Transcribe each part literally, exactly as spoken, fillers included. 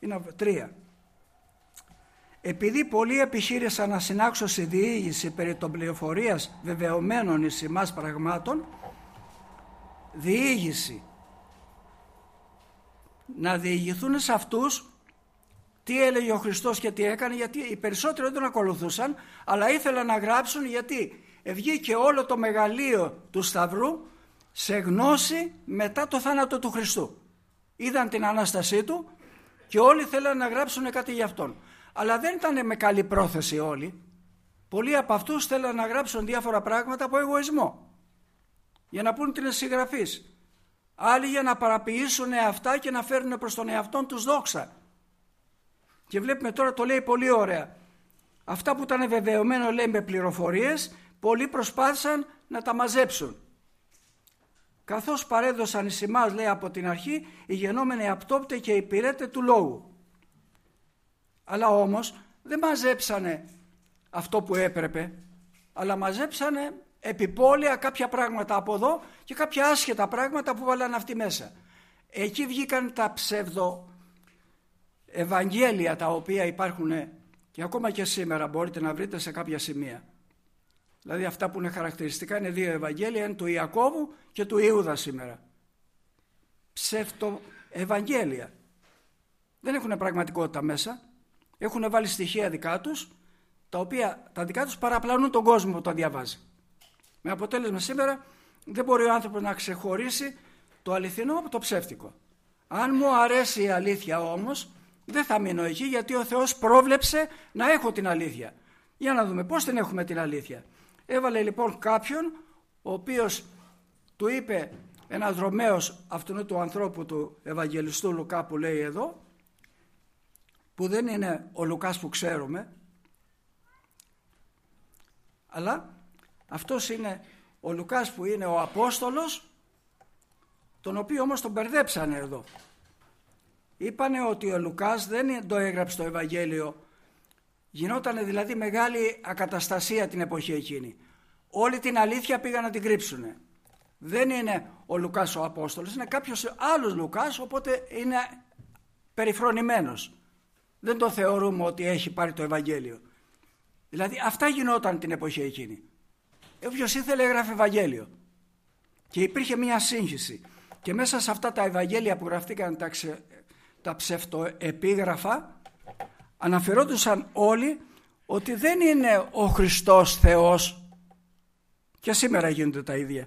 Είναι τρία. Επειδή πολλοί επιχείρησαν να συνάξω στη διήγηση περί των πληροφορίας βεβαιωμένων εις ημάς πραγμάτων, διήγηση, να διηγηθούν σε αυτούς τι έλεγε ο Χριστός και τι έκανε, γιατί οι περισσότεροι δεν τον ακολουθούσαν, αλλά ήθελαν να γράψουν, γιατί βγήκε όλο το μεγαλείο του Σταυρού σε γνώση μετά το θάνατο του Χριστού. Είδαν την Ανάστασή του και όλοι θέλαν να γράψουν κάτι για αυτόν. Αλλά δεν ήταν με καλή πρόθεση όλοι. Πολλοί από αυτούς θέλαν να γράψουν διάφορα πράγματα από εγωισμό, για να πούν την συγγραφής. Άλλοι για να παραποιήσουν αυτά και να φέρουν προς τον εαυτόν τους δόξα. Και βλέπουμε τώρα, το λέει πολύ ωραία. Αυτά που ήταν βεβαιωμένο, λέει, με πληροφορίες, πολλοί προσπάθησαν να τα μαζέψουν. Καθώς παρέδωσαν εις ημάς, λέει, από την αρχή, οι γενόμενοι απτόπτε και υπηρέτε του λόγου. Αλλά όμως δεν μαζέψανε αυτό που έπρεπε, αλλά μαζέψανε επιπόλαια κάποια πράγματα από εδώ και κάποια άσχετα πράγματα που βάλαν αυτοί μέσα. Εκεί βγήκαν τα ψευδο Ευαγγέλια, τα οποία υπάρχουν και ακόμα και σήμερα μπορείτε να βρείτε σε κάποια σημεία. Δηλαδή αυτά που είναι χαρακτηριστικά είναι δύο Ευαγγέλια, είναι του Ιακώβου και του Ιούδα σήμερα. Ψεύτο Ευαγγέλια. Δεν έχουν πραγματικότητα μέσα. Έχουν βάλει στοιχεία δικά τους, τα οποία τα δικά τους παραπλανούν τον κόσμο που τα διαβάζει. Με αποτέλεσμα σήμερα δεν μπορεί ο άνθρωπος να ξεχωρίσει το αληθινό από το ψεύτικο. Αν μου αρέσει η αλήθεια όμως, δεν θα μείνω εκεί, γιατί ο Θεός πρόβλεψε να έχω την αλήθεια. Για να δούμε πώς την έχουμε την αλήθεια. Έβαλε λοιπόν κάποιον, ο οποίος του είπε ένας Ρωμαίος αυτού του ανθρώπου του Ευαγγελιστού Λουκά που λέει εδώ, που δεν είναι ο Λουκάς που ξέρουμε, αλλά αυτός είναι ο Λουκάς που είναι ο Απόστολος, τον οποίο όμως τον μπερδέψανε εδώ. Είπανε ότι ο Λουκάς δεν το έγραψε το Ευαγγέλιο. Γινόταν δηλαδή μεγάλη ακαταστασία την εποχή εκείνη. Όλη την αλήθεια πήγαν να την κρύψουνε. Δεν είναι ο Λουκάς ο Απόστολος, είναι κάποιος άλλος Λουκάς, οπότε είναι περιφρονημένος. Δεν το θεωρούμε ότι έχει πάρει το Ευαγγέλιο. Δηλαδή αυτά γινόταν την εποχή εκείνη. Όποιος ήθελε έγραφε Ευαγγέλιο. Και υπήρχε μια σύγχυση. Και μέσα σε αυτά τα Ευαγγέλια που γραφτήκαν τα, ξε... τα ψευτοεπίγραφα, αναφερόντουσαν όλοι ότι δεν είναι ο Χριστός Θεός. Και σήμερα γίνονται τα ίδια.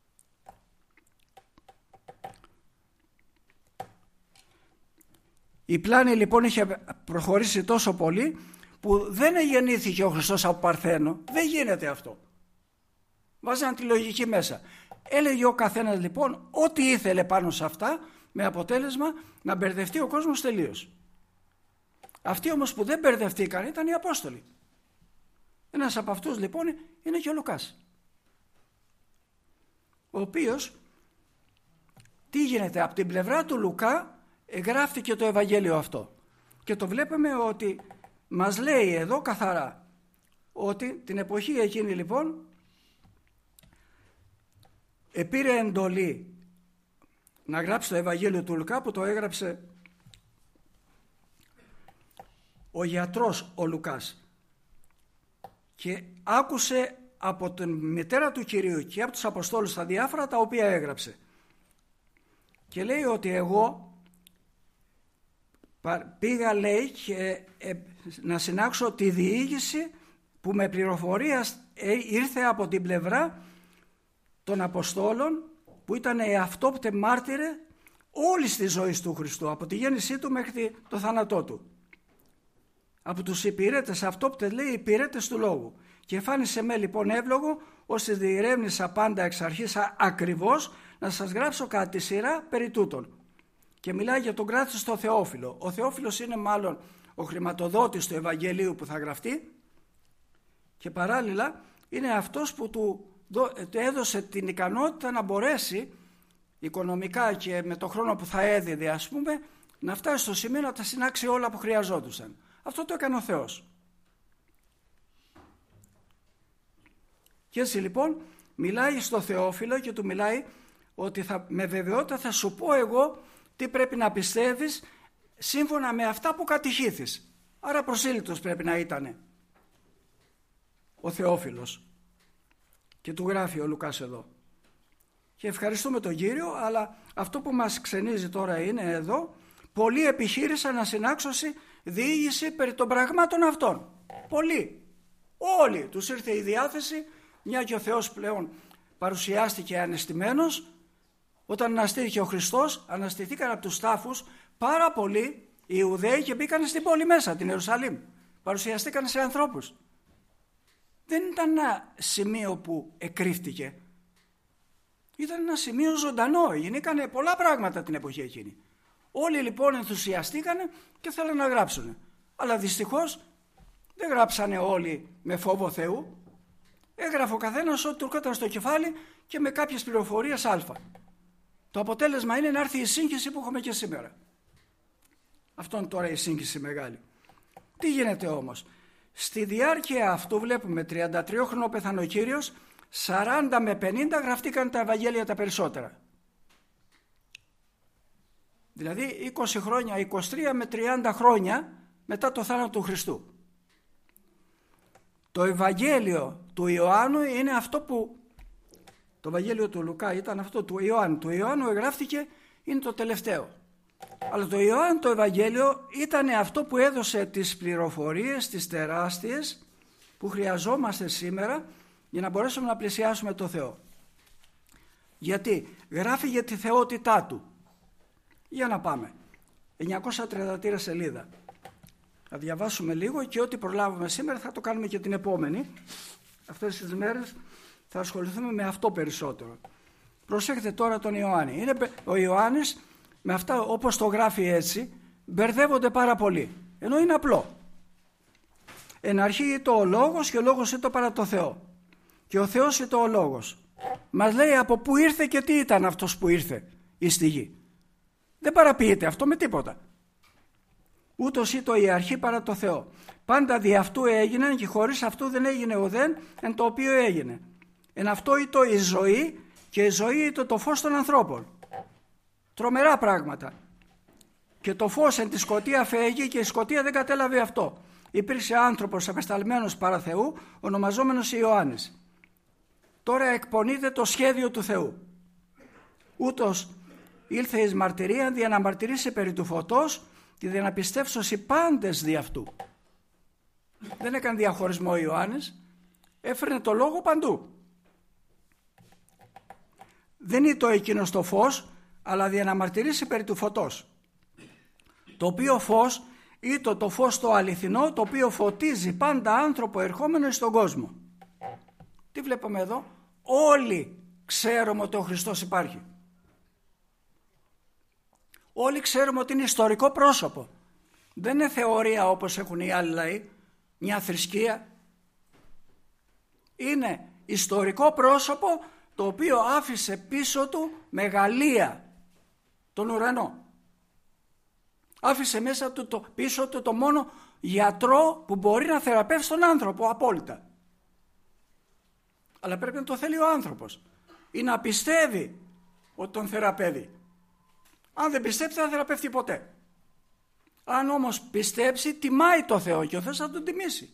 Η πλάνη λοιπόν είχε προχωρήσει τόσο πολύ που δεν γεννήθηκε ο Χριστός από Παρθένο. Δεν γίνεται αυτό. Βάζαν τη λογική μέσα. Έλεγε ο καθένας λοιπόν ό,τι ήθελε πάνω σε αυτά, με αποτέλεσμα να μπερδευτεί ο κόσμος τελείως. Αυτοί όμως που δεν μπερδευτήκαν ήταν οι Απόστολοι. Ένας από αυτούς λοιπόν είναι και ο Λουκάς, ο οποίος, τι γίνεται, από την πλευρά του Λουκά εγγράφτηκε το Ευαγγέλιο αυτό. Και το βλέπουμε ότι μας λέει εδώ καθαρά ότι την εποχή εκείνη λοιπόν επήρε εντολή να γράψει το Ευαγγέλιο του Λουκά, που το έγραψε ο γιατρός ο Λουκάς, και άκουσε από την μητέρα του Κυρίου και από τους Αποστόλους τα διάφορα τα οποία έγραψε, και λέει ότι εγώ πήγα, λέει, και, ε, να συνάξω τη διήγηση που με πληροφορία ε, ήρθε από την πλευρά των Αποστόλων, που ήταν οι αυτόπτε μάρτυρε όλης της ζωής του Χριστού, από τη γέννησή του μέχρι το θάνατό του. Από τους υπηρέτες αυτόπτε, λέει, υπηρέτες του λόγου. Και φάνησε με λοιπόν εύλογο, ώστε διερεύνησα πάντα εξ αρχής ακριβώς να σας γράψω κατά τη σειρά περί τούτων. Και μιλάει για τον κράτης στο Θεόφιλο. Ο Θεόφιλος είναι μάλλον ο χρηματοδότης του Ευαγγελίου που θα γραφτεί, και παράλληλα είναι αυτός που του έδωσε την ικανότητα να μπορέσει οικονομικά και με το χρόνο που θα έδιδε, ας πούμε, να φτάσει στο σημείο να τα συνάξει όλα που χρειαζόντουσαν. Αυτό το έκανε ο Θεός. Και έτσι λοιπόν μιλάει στο Θεόφιλο και του μιλάει ότι θα, με βεβαιότητα θα σου πω εγώ τι πρέπει να πιστεύεις σύμφωνα με αυτά που κατηχήθης. Άρα προσήλυτος πρέπει να ήταν ο Θεόφιλος. Και του γράφει ο Λουκάς εδώ. Και ευχαριστούμε τον Κύριο, αλλά αυτό που μας ξενίζει τώρα είναι εδώ, πολλοί επιχείρησαν να συνάξωση διήγηση περί των πραγμάτων αυτών. Πολλοί. Όλοι τους ήρθε η διάθεση, μια και ο Θεός πλέον παρουσιάστηκε αναισθημένος. Όταν αναστήθηκε ο Χριστός, αναστηθήκαν από τους τάφους πάρα πολλοί οι Ιουδαίοι και μπήκαν στην πόλη μέσα, την Ιερουσαλήμ. Παρουσιαστήκαν σε ανθρώπους. Δεν ήταν ένα σημείο που εκρύφτηκε. Ήταν ένα σημείο ζωντανό. Γίνηκαν πολλά πράγματα την εποχή εκείνη. Όλοι λοιπόν ενθουσιαστήκανε και θέλανε να γράψουν. Αλλά δυστυχώς δεν γράψανε όλοι με φόβο Θεού. Έγραφε ο καθένας ό,τι του έρχονταν στο κεφάλι και με κάποιες πληροφορίες α. Το αποτέλεσμα είναι να έρθει η σύγχυση που έχουμε και σήμερα. Αυτό είναι τώρα η σύγχυση μεγάλη. Τι γίνεται όμως? Στη διάρκεια αυτού βλέπουμε τριαντατριόχρονο πέθανε ο Κύριος, σαράντα με πενήντα γραφτήκαν τα Ευαγγέλια τα περισσότερα. Δηλαδή είκοσι χρόνια, είκοσι τρία με τριάντα χρόνια μετά το θάνατο του Χριστού. Το Ευαγγέλιο του Ιωάννου είναι αυτό που, το Ευαγγέλιο του Λουκά ήταν αυτό του Ιωάννου. Του Ιωάννου εγγράφτηκε, είναι το τελευταίο. Αλλά το Ιωάννου το Ευαγγέλιο ήταν αυτό που έδωσε τις πληροφορίες, τις τεράστιες που χρειαζόμαστε σήμερα για να μπορέσουμε να πλησιάσουμε το Θεό. Γιατί γράφει για τη θεότητά Του. Για να πάμε. εννιακόσια τριάντα τρία σελίδα. Θα διαβάσουμε λίγο και ό,τι προλάβουμε σήμερα θα το κάνουμε και την επόμενη. Αυτές τις μέρες θα ασχοληθούμε με αυτό περισσότερο. Προσέχετε τώρα τον Ιωάννη. Είναι, ο Ιωάννης με αυτά όπως το γράφει έτσι μπερδεύονται πάρα πολύ. Ενώ είναι απλό. Εν αρχή ήταν ο Λόγος και ο Λόγος ήταν παρά το Θεό. Και ο Θεός ήταν ο Λόγος. Μας λέει από πού ήρθε και τι ήταν αυτός που ήρθε εις τη γη. Δεν παραποιείται αυτό με τίποτα. Ούτως ήταν η αρχή παρά το Θεό. Πάντα δι' αυτού έγιναν και χωρίς αυτού δεν έγινε ουδέν εν το οποίο έγινε. Εν αυτό ήταν η ζωή και η ζωή ήταν το φως των ανθρώπων. Τρομερά πράγματα. Και το φως εν τη σκοτία φέγει και η σκοτία δεν κατέλαβε αυτό. Υπήρξε άνθρωπος απεσταλμένος παρά Θεού, ονομαζόμενος Ιωάννης. Τώρα εκπονείται το σχέδιο του Θεού. Ούτως ήλθε εις μαρτυρίαν δια να μαρτυρήσει περί του φωτός και δια να πιστεύσωση πάντες δι' αυτού. Δεν έκανε διαχωρισμό ο Ιωάννης, έφερνε το λόγο παντού. Δεν ήταν εκείνος το φως, αλλά δια να μαρτυρήσει περί του φωτός. Το οποίο φως ήταν το φως το αληθινό, το οποίο φωτίζει πάντα άνθρωπο ερχόμενο στον κόσμο. Τι βλέπουμε εδώ? Όλοι ξέρουμε ότι ο Χριστός υπάρχει. Όλοι ξέρουμε ότι είναι ιστορικό πρόσωπο. Δεν είναι θεωρία όπως έχουν οι άλλοι λαοί, μια θρησκεία. Είναι ιστορικό πρόσωπο το οποίο άφησε πίσω του μεγαλεία, τον ουρανό. Άφησε μέσα του το, πίσω του το μόνο γιατρό που μπορεί να θεραπεύσει τον άνθρωπο απόλυτα. Αλλά πρέπει να το θέλει ο άνθρωπος ή να πιστεύει ότι τον θεραπεύει. Αν δεν πιστέψει δεν θα θεραπεύει ποτέ. Αν όμως πιστέψει τιμάει το Θεό και ο Θεός θα τον τιμήσει.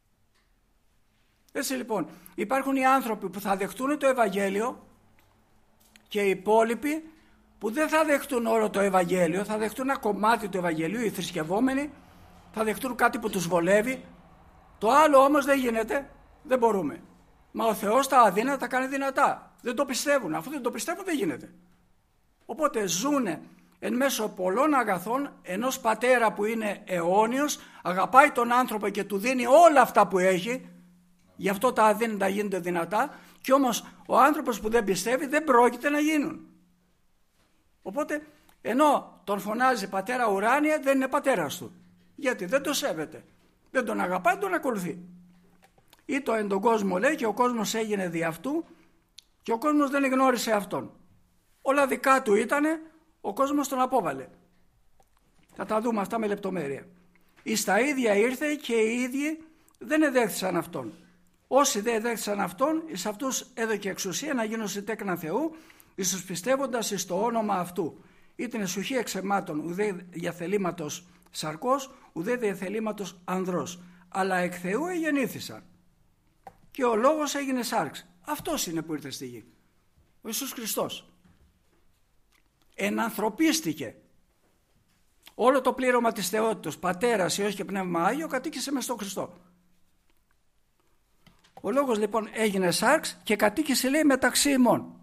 Έτσι λοιπόν υπάρχουν οι άνθρωποι που θα δεχτούν το Ευαγγέλιο και οι υπόλοιποι που δεν θα δεχτούν όλο το Ευαγγέλιο, θα δεχτούν ένα κομμάτι του Ευαγγελίου, οι θρησκευόμενοι θα δεχτούν κάτι που τους βολεύει. Το άλλο όμως δεν γίνεται, δεν μπορούμε. Μα ο Θεός τα αδύνατα τα κάνει δυνατά. Δεν το πιστεύουν, αφού δεν το πιστεύουν δεν γίνεται. Οπότε ζουνε εν μέσω πολλών αγαθών ενός πατέρα που είναι αιώνιος, αγαπάει τον άνθρωπο και του δίνει όλα αυτά που έχει, γι' αυτό τα αδύνατα γίνονται δυνατά, και όμως ο άνθρωπος που δεν πιστεύει δεν πρόκειται να γίνουν. Οπότε ενώ τον φωνάζει πατέρα ουράνια, δεν είναι πατέρας του. Γιατί δεν το σέβεται, δεν τον αγαπάει, τον ακολουθεί. Ή το εν τον κόσμο λέει και ο κόσμος έγινε δι' αυτού και ο κόσμος δεν γνώρισε αυτόν. Όλα δικά του ήτανε, ο κόσμος τον απόβαλε. Θα τα δούμε αυτά με λεπτομέρεια. Εις τα ίδια ήρθε και οι ίδιοι δεν εδέχθησαν αυτόν. Όσοι δεν εδέχθησαν αυτόν, εις αυτούς έδωκε εξουσία να γίνουν τέκνα Θεού, εις τους πιστεύοντας εις το όνομα αυτού. ήταν σουχή εξαιμάτων, ουδέ διαθελήματος σαρκός, ουδέ διαθελήματος ανδρός, αλλά εκ Θεού εγεννήθησαν. Και ο λόγος έγινε σάρξ. Αυτός είναι που ήρθε στη γη. Ο Ιησούς Χριστός. Ενανθρωπίστηκε. Όλο το πλήρωμα της θεότητος, Πατέρας, Υιός και Πνεύμα Άγιο, κατοίκησε μες στον Χριστό. Ο λόγος λοιπόν έγινε σάρξ και κατοίκησε, λέει, μεταξύ ημών.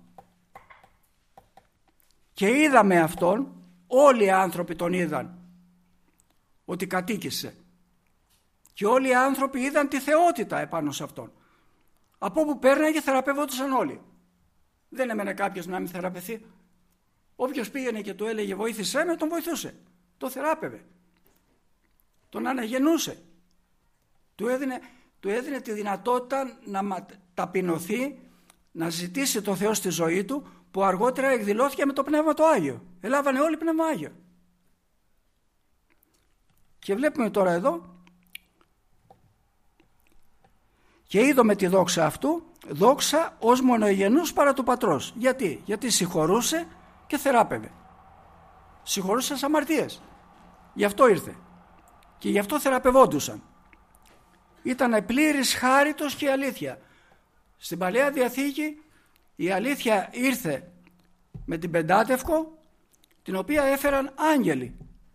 Και είδαμε αυτόν, όλοι οι άνθρωποι τον είδαν, ότι κατοίκησε. Και όλοι οι άνθρωποι είδαν τη θεότητα επάνω σε αυτόν. Από όπου πέρναγε θεραπευόντουσαν όλοι. Δεν έμενε κάποιος να μην θεραπευθεί. Όποιος πήγαινε και του έλεγε βοήθησέ με, τον βοηθούσε. Το θεράπευε. Τον αναγεννούσε. Του έδινε, του έδινε τη δυνατότητα να ταπεινωθεί, να ζητήσει το Θεό στη ζωή του, που αργότερα εκδηλώθηκε με το Πνεύμα το Άγιο. Ελάβανε όλοι Πνεύμα Άγιο. Και βλέπουμε τώρα εδώ, και είδαμε τη δόξα αυτού, δόξα ως μονογενούς παρά του Πατρός. Γιατί, γιατί συγχωρούσε και θεράπευε. Συγχωρούσε τις αμαρτίες. Γι' αυτό ήρθε. Και γι' αυτό θεραπευόντουσαν. Ήταν πλήρης χάριτος και αλήθεια. Στην Παλαιά Διαθήκη η αλήθεια ήρθε με την Πεντάτευκο, την οποία έφεραν άγγελοι.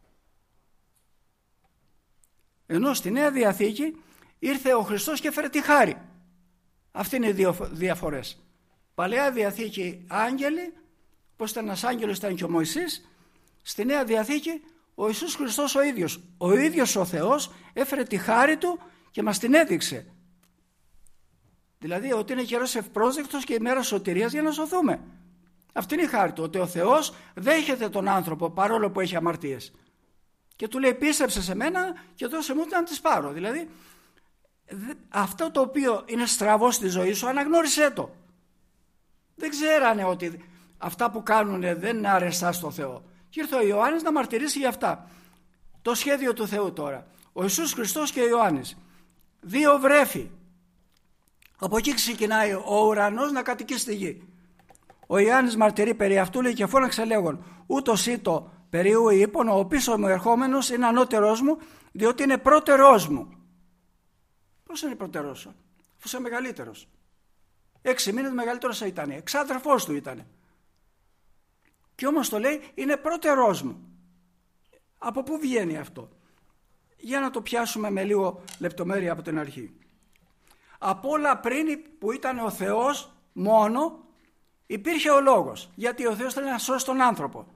Ενώ στη Νέα Διαθήκη ήρθε ο Χριστός και έφερε τη χάρη. Αυτή είναι οι δύο διαφορές. Παλαιά Διαθήκη άγγελοι, πως ήταν ένας άγγελος ήταν και ο Μωυσής. Στη Νέα Διαθήκη ο Ιησούς Χριστός ο ίδιος. Ο ίδιος ο Θεός έφερε τη χάρη του και μας την έδειξε. Δηλαδή ότι είναι καιρός ευπρόσδεκτος και η μέρα σωτηρίας για να σωθούμε. Αυτή είναι η χάρη του, ότι ο Θεός δέχεται τον άνθρωπο παρόλο που έχει αμαρτίες. Και του λέει πίστεψε σε μένα και δώσε μου να τις πάρω. Δηλαδή αυτό το οποίο είναι στραβό στη ζωή σου, αναγνώρισέ το. Δεν ξέρανε ότι αυτά που κάνουν δεν είναι αρεστά στο Θεό. Και ήρθε ο Ιωάννης να μαρτυρήσει για αυτά. Το σχέδιο του Θεού τώρα. Ο Ιησούς Χριστός και ο Ιωάννης. Δύο βρέφη. Από εκεί ξεκινάει ο ουρανός να κατοικεί στη γη. Ο Ιωάννης μαρτυρεί περί αυτού, λέει, και φώναξε λέγον, ούτως ήτο περίου είπων, ο πίσω μου ερχόμενος είναι ανώτερός μου, διότι είναι πρώτερός μου. Πώς είναι πρώτερός σου? Αφού είσαι μεγαλύτερος. Έξι μήνες μεγαλύτερος ήταν. Εξάδερφός του ήταν. Και όμως το λέει είναι πρώτερός μου. Από πού βγαίνει αυτό? Για να το πιάσουμε με λίγο λεπτομέρεια από την αρχή. Από όλα πριν που ήταν ο Θεός μόνο, υπήρχε ο Λόγος. Γιατί ο Θεός θέλει να σώσει τον άνθρωπο.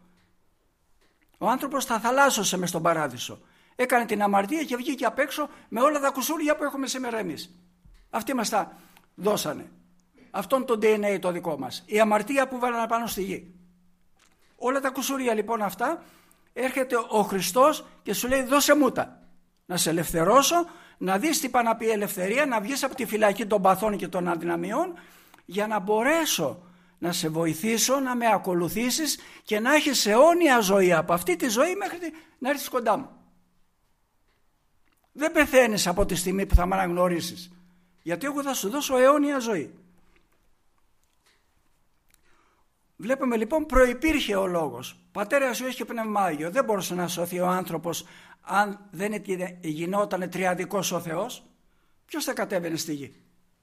Ο άνθρωπος θα θαλάσσωσε μες στον παράδεισο. Έκανε την αμαρτία και βγήκε απ' έξω με όλα τα κουσούρια που έχουμε σήμερα εμείς. Αυτοί μας τα δώσανε. Αυτόν το ντι εν έι το δικό μας. Η αμαρτία που βάλανε πάνω στη γη. Όλα τα κουσούρια λοιπόν αυτά, έρχεται ο Χριστός και σου λέει δώσε μου τα. Να σε ελευθερώσω, να δεις τι πάει να πει η ελευθερία, να βγεις από τη φυλακή των παθών και των αδυναμιών, για να μπορέσω να σε βοηθήσω, να με ακολουθήσεις και να έχεις αιώνια ζωή από αυτή τη ζωή μέχρι να έρθεις κοντά μου. Δεν πεθαίνεις από τη στιγμή που θα με αναγνωρίσεις, γιατί εγώ θα σου δώσω αιώνια ζωή. Βλέπουμε λοιπόν προϋπήρχε ο Λόγος. Πατέρας Υιός και Πνεύμα Άγιο. Δεν μπορούσε να σωθεί ο άνθρωπος αν δεν γινόταν τριαδικός ο Θεός. Ποιος θα κατέβαινε στη γη?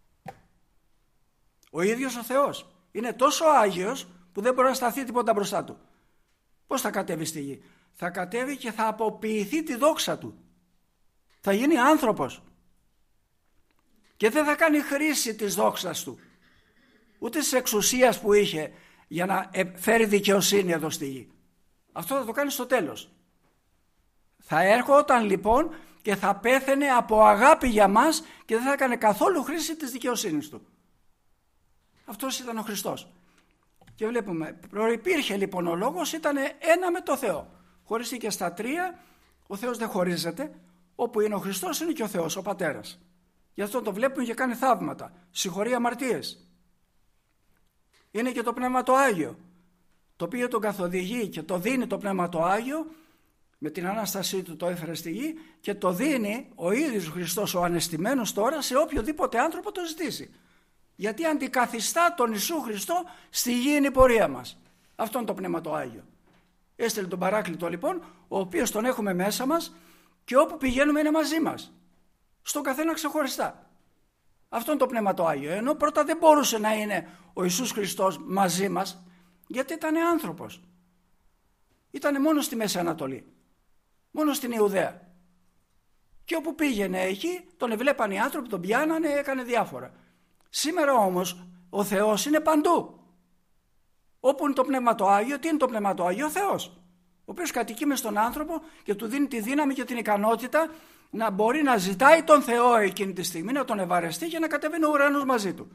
Ο ίδιος ο Θεός. Είναι τόσο Άγιος που δεν μπορεί να σταθεί τίποτα μπροστά του. Πώς θα κατέβει στη γη? Θα κατέβει και θα αποποιηθεί τη δόξα του. Θα γίνει άνθρωπος. Και δεν θα κάνει χρήση της δόξας του. Ούτε της εξουσίας που είχε για να φέρει δικαιοσύνη εδώ στη γη. Αυτό θα το κάνει στο τέλος. Θα έρχονταν λοιπόν και θα πέθαινε από αγάπη για μας και δεν θα έκανε καθόλου χρήση της δικαιοσύνης του. Αυτός ήταν ο Χριστός. Και βλέπουμε, προϋπήρχε λοιπόν ο Λόγος, ήταν ένα με το Θεό. Χωρίστηκε στα τρία, ο Θεός δεν χωρίζεται. Όπου είναι ο Χριστός είναι και ο Θεός, ο Πατέρας. Γι' αυτό το βλέπουμε και κάνει θαύματα. Συγχωρεί αμαρτίες. Είναι και το Πνεύμα το Άγιο, το οποίο τον καθοδηγεί και το δίνει το Πνεύμα το Άγιο, με την Ανάστασή του το έφερε στη γη και το δίνει ο ίδιος ο Χριστός ο ανεστημένος τώρα σε οποιοδήποτε άνθρωπο το ζητήσει. Γιατί αντικαθιστά τον Ιησού Χριστό στη γη είναι η πορεία μας. Αυτό είναι το Πνεύμα το Άγιο. Έστειλε τον Παράκλητο λοιπόν, ο οποίος τον έχουμε μέσα μας και όπου πηγαίνουμε είναι μαζί μας. Στον καθένα ξεχωριστά. Αυτό είναι το Πνεύμα το Άγιο. Ενώ πρώτα δεν μπορούσε να είναι ο Ιησούς Χριστός μαζί μας, γιατί ήταν άνθρωπος. Ήταν μόνο στη Μέση Ανατολή. Μόνο στην Ιουδαία. Και όπου πήγαινε εκεί, τον εβλέπαν οι άνθρωποι, τον πιάνανε, έκανε διάφορα. Σήμερα όμως ο Θεός είναι παντού. Όπου είναι το Πνεύμα το Άγιο, τι είναι το Πνεύμα το Άγιο? Ο Θεός. Ο οποίος κατοικεί μες στον άνθρωπο και του δίνει τη δύναμη και την ικανότητα να μπορεί να ζητάει τον Θεό εκείνη τη στιγμή, να τον ευαρεστεί και να κατεβαίνει ο ουρανός μαζί του.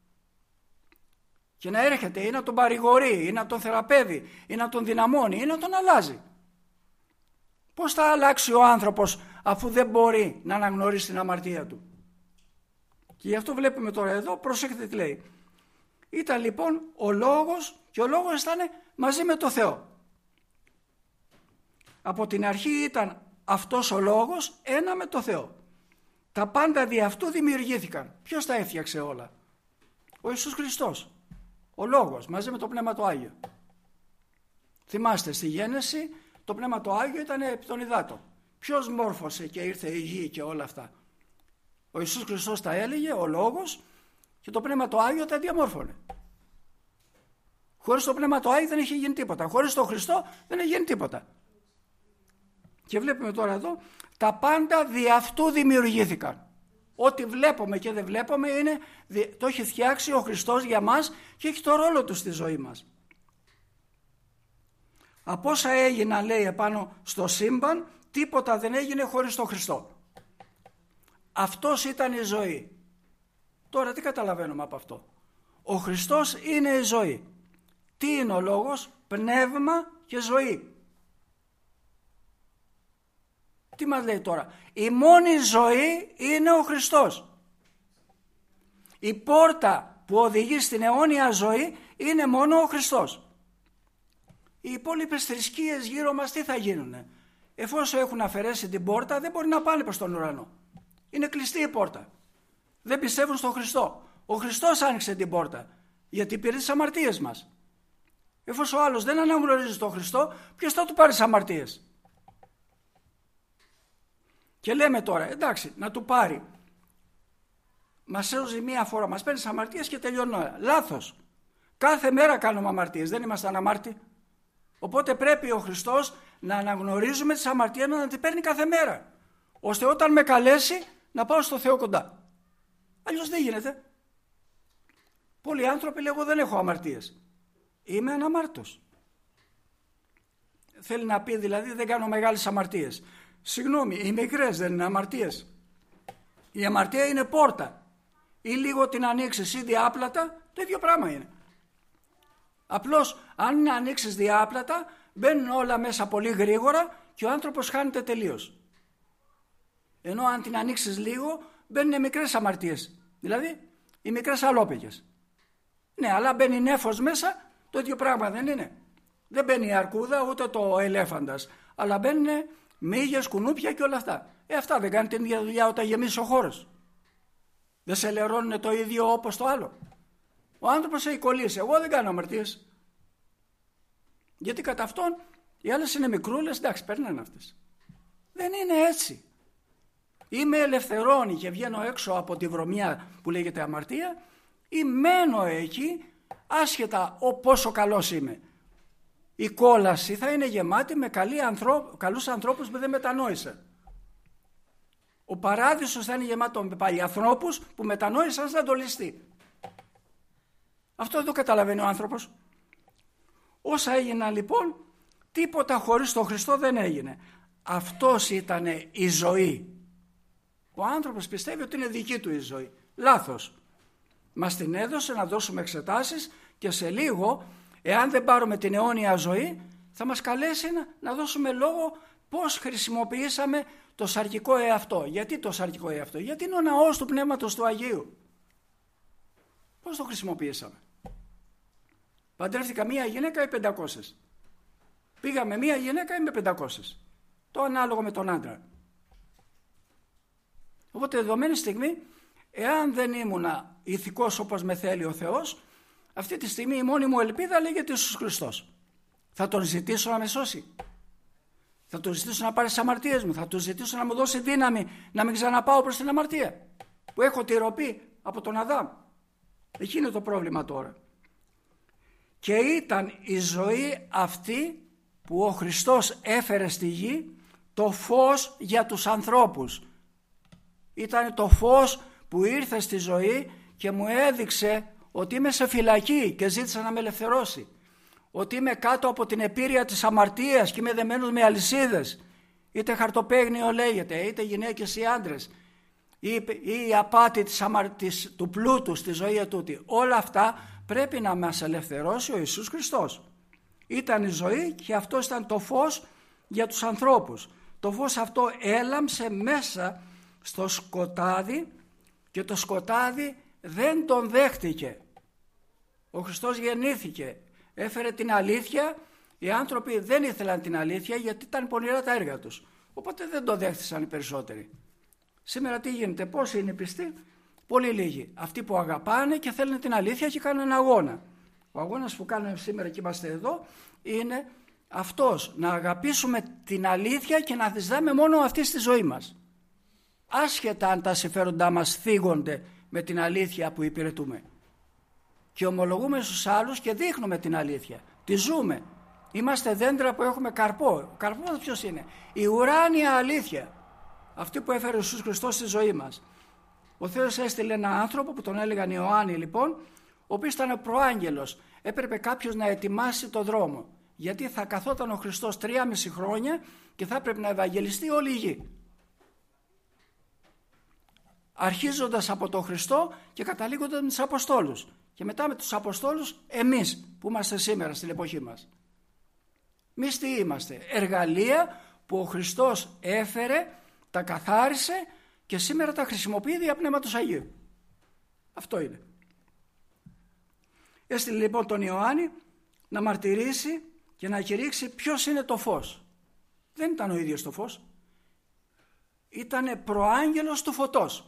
Και να έρχεται ή να τον παρηγορεί ή να τον θεραπεύει ή να τον δυναμώνει ή να τον αλλάζει. Πώς θα αλλάξει ο άνθρωπος αφού δεν μπορεί να αναγνωρίσει την αμαρτία του? Και γι' αυτό βλέπουμε τώρα εδώ, προσέξτε τι λέει. Ήταν λοιπόν ο Λόγος και ο Λόγος ήταν μαζί με το Θεό. Από την αρχή ήταν αυτός ο Λόγος ένα με το Θεό. Τα πάντα δι' αυτού δημιουργήθηκαν. Ποιος τα έφτιαξε όλα? Ο Ιησούς Χριστός. Ο Λόγος μαζί με το Πνεύμα το Άγιο. Θυμάστε στη Γένεση το Πνεύμα το Άγιο ήταν επί των υδάτων. Ποιος μόρφωσε και ήρθε η γη και όλα αυτά? Ο Ιησούς Χριστός τα έλεγε, ο Λόγος, και το Πνεύμα το Άγιο τα διαμόρφωνε. Χωρίς το Πνεύμα το Άγιο δεν είχε γίνει τίποτα. Χωρίς τον Χριστό δεν είχε γίνει τίποτα. Και βλέπουμε τώρα εδώ, τα πάντα δι' αυτού δημιουργήθηκαν. Ό,τι βλέπουμε και δεν βλέπουμε είναι, το έχει φτιάξει ο Χριστός για μας και έχει το ρόλο του στη ζωή μας. Από όσα έγιναν, λέει, επάνω στο σύμπαν, τίποτα δεν έγινε χωρίς τον Χριστό. Αυτός ήταν η ζωή. Τώρα τι καταλαβαίνουμε από αυτό? Ο Χριστός είναι η ζωή. Τι είναι ο Λόγος? Πνεύμα και ζωή. Τι μας λέει τώρα? Η μόνη ζωή είναι ο Χριστός. Η πόρτα που οδηγεί στην αιώνια ζωή είναι μόνο ο Χριστός. Οι υπόλοιπες θρησκείες γύρω μας τι θα γίνουνε? Εφόσον έχουν αφαιρέσει την πόρτα δεν μπορεί να πάνε προς τον ουρανό. Είναι κλειστή η πόρτα. Δεν πιστεύουν στον Χριστό. Ο Χριστός άνοιξε την πόρτα γιατί πήρε τις αμαρτίες μας. Εφόσον ο άλλος δεν αναγνωρίζει τον Χριστό, ποιος θα του πάρει τις αμαρτίες? Και λέμε τώρα, εντάξει, να του πάρει. Μας σώζει μία φορά, μας παίρνει τις αμαρτίες και τελειώνει όλα. Λάθος. Κάθε μέρα κάνουμε αμαρτίες, δεν είμαστε αναμάρτητοι. Οπότε πρέπει ο Χριστός να αναγνωρίζουμε τις αμαρτίες, να τις παίρνει κάθε μέρα. Ώστε όταν με καλέσει να πάω στο Θεό κοντά. Αλλιώς δεν γίνεται. Πολλοί άνθρωποι λέγω δεν έχω αμαρτίες. Είμαι αναμάρτητος. Θέλει να πει δηλαδή δεν κάνω μεγάλες αμαρτίες. Συγγνώμη, οι μικρές δεν είναι αμαρτίες? Η αμαρτία είναι πόρτα. Ή λίγο την ανοίξεις ή διάπλατα, το ίδιο πράγμα είναι. Απλώς αν ανοίξεις διάπλατα μπαίνουν όλα μέσα πολύ γρήγορα και ο άνθρωπος χάνεται τελείως. Ενώ αν την ανοίξεις λίγο μπαίνουν μικρές αμαρτίες. Δηλαδή οι μικρές αλόπαιγες. Ναι, αλλά μπαίνει νέφος μέσα, το ίδιο πράγμα δεν είναι? Δεν μπαίνει η αρκούδα ούτε το ελέφαντας, αλλά μπαίνουν μύγες, κουνούπια και όλα αυτά. Ε, αυτά δεν κάνει την ίδια δουλειά όταν γεμίσει ο χώρος? Δεν σε λερώνουν το ίδιο όπως το άλλο? Ο άνθρωπος έχει κολλήσει. Εγώ δεν κάνω αμαρτίες. Γιατί κατά αυτόν οι άλλες είναι μικρούλες, εντάξει, παίρνανε αυτές. Δεν είναι έτσι. Ή με ελευθερώνει και βγαίνω έξω από τη βρωμιά που λέγεται αμαρτία, ή μένω εκεί άσχετα ο πόσο καλός είμαι. Η κόλαση θα είναι γεμάτη με καλοί ανθρώπ, καλούς ανθρώπους που δεν μετανόησαν. Ο παράδεισος θα είναι γεμάτο με παλιανθρώπους που μετανόησαν σαν το ληστή. Αυτό δεν το καταλαβαίνει ο άνθρωπος. Όσα έγιναν λοιπόν, τίποτα χωρίς τον Χριστό δεν έγινε. Αυτός ήταν η ζωή. Ο άνθρωπος πιστεύει ότι είναι δική του η ζωή. Λάθος. Μας την έδωσε να δώσουμε εξετάσεις και σε λίγο, εάν δεν πάρουμε την αιώνια ζωή, θα μας καλέσει να, να δώσουμε λόγο πώς χρησιμοποιήσαμε το σαρκικό εαυτό. Γιατί το σαρκικό εαυτό? Γιατί είναι ο ναός του Πνεύματος του Αγίου. Πώς το χρησιμοποιήσαμε? Παντρεύτηκα μία γυναίκα ή πεντακόσιες? Πήγαμε μία γυναίκα ή με πεντακόσιες? Το ανάλογο με τον άντρα. Οπότε δεδομένη στιγμή, εάν δεν ήμουνα ηθικός όπως με θέλει ο Θεός, αυτή τη στιγμή η μόνη μου ελπίδα λέγεται Ιησούς Χριστός. Θα τον ζητήσω να με σώσει? Θα τον ζητήσω να πάρει τις αμαρτίες μου? Θα τον ζητήσω να μου δώσει δύναμη να μην ξαναπάω προς την αμαρτία που έχω τη ροπή από τον Αδάμ? Εκεί είναι το πρόβλημα τώρα. Και ήταν η ζωή αυτή που ο Χριστός έφερε στη γη το φως για τους ανθρώπους. Ήταν το φως που ήρθε στη ζωή και μου έδειξε ότι είμαι σε φυλακή και ζήτησα να με ελευθερώσει. Ότι είμαι κάτω από την επίρρεια της αμαρτίας και είμαι δεμένος με αλυσίδες. Είτε χαρτοπαίγνιο λέγεται, είτε γυναίκες ή άντρες. Ή, ή η απάτη της αμαρτής, του πλούτου στη ζωή ετούτη. Όλα αυτά πρέπει να μας ελευθερώσει ο Ιησούς Χριστός. Ήταν η ζωή και αυτό ήταν το φως για τους ανθρώπους. Το φως αυτό έλαμψε μέσα στο σκοτάδι και το σκοτάδι δεν τον δέχτηκε. Ο Χριστός γεννήθηκε, έφερε την αλήθεια, οι άνθρωποι δεν ήθελαν την αλήθεια γιατί ήταν πονηρά τα έργα τους. Οπότε δεν το δέχτησαν οι περισσότεροι. Σήμερα τι γίνεται, πόσοι είναι πιστοί? Πολύ λίγοι. Αυτοί που αγαπάνε και θέλουν την αλήθεια και κάνουν ένα αγώνα. Ο αγώνας που κάνουμε σήμερα και είμαστε εδώ είναι αυτός, να αγαπήσουμε την αλήθεια και να θυσδάμε μόνο αυτή στη ζωή μας. Άσχετα αν τα συμφέροντά μας θίγονται με την αλήθεια που υπηρετούμε. Και ομολογούμε στους άλλους και δείχνουμε την αλήθεια. Τη ζούμε. Είμαστε δέντρα που έχουμε καρπό. Ο καρπός ποιος είναι? Η ουράνια αλήθεια. Αυτή που έφερε ο Ιησούς Χριστός στη ζωή μας. Ο Θεός έστειλε έναν άνθρωπο που τον έλεγαν Ιωάννη λοιπόν, ο οποίος ήταν προάγγελος. Έπρεπε κάποιος να ετοιμάσει το δρόμο. Γιατί θα καθόταν ο Χριστός τρία μισή χρόνια και θα έπρεπε να ευαγγελιστεί όλη η γη. Αρχίζοντας από τον Χριστό και καταλήγοντας με τους Αποστόλους. Και μετά με τους Αποστόλους εμείς που είμαστε σήμερα στην εποχή μας. Εμείς τι είμαστε? Εργαλεία που ο Χριστός έφερε, τα καθάρισε και σήμερα τα χρησιμοποιεί δια Πνεύματος Αγίου. Αυτό είναι. Έστειλε λοιπόν τον Ιωάννη να μαρτυρήσει και να κηρύξει ποιος είναι το φως. Δεν ήταν ο ίδιος το φως. Ήτανε προάγγελος του φωτός.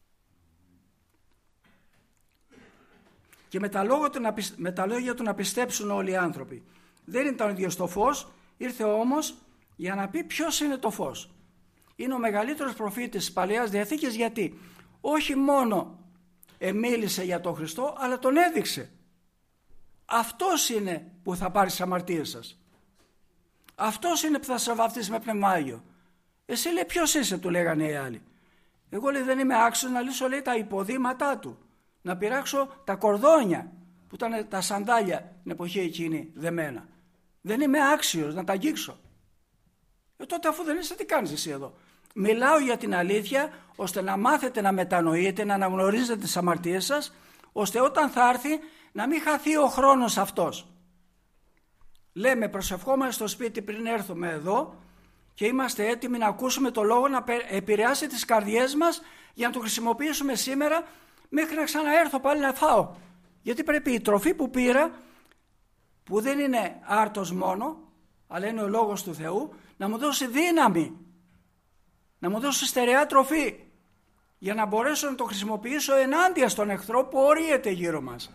Και με τα, λόγια του να, με τα λόγια του να πιστέψουν όλοι οι άνθρωποι. Δεν ήταν ο ίδιος το φως, ήρθε όμως για να πει ποιος είναι το φως. Είναι ο μεγαλύτερος προφήτης της Παλαιάς Διαθήκης γιατί όχι μόνο μίλησε για τον Χριστό αλλά τον έδειξε. Αυτός είναι που θα πάρει τις αμαρτίες σας. Αυτός είναι που θα σε βαφτίσει με Πνεύμα Άγιο. Εσύ λέει ποιος είσαι, του λέγανε οι άλλοι. Εγώ λέει δεν είμαι άξιος να λύσω λέει τα υποδήματά του. Να πειράξω τα κορδόνια που ήταν τα σαντάλια την εποχή εκείνη δεμένα. Δεν είμαι άξιος να τα αγγίξω. Ε, τότε αφού δεν είσαι τι κάνεις εσύ εδώ? Μιλάω για την αλήθεια ώστε να μάθετε να μετανοείτε, να αναγνωρίζετε τις αμαρτίες σας, ώστε όταν θα έρθει να μην χαθεί ο χρόνος αυτός. Λέμε προσευχόμαστε στο σπίτι πριν έρθουμε εδώ και είμαστε έτοιμοι να ακούσουμε το λόγο να επηρεάσει τις καρδιές μας για να το χρησιμοποιήσουμε σήμερα μέχρι να ξαναέρθω πάλι να φάω. Γιατί πρέπει η τροφή που πήρα, που δεν είναι άρτος μόνο, αλλά είναι ο λόγος του Θεού, να μου δώσει δύναμη, να μου δώσει στερεά τροφή, για να μπορέσω να το χρησιμοποιήσω ενάντια στον εχθρό που ορίεται γύρω μας.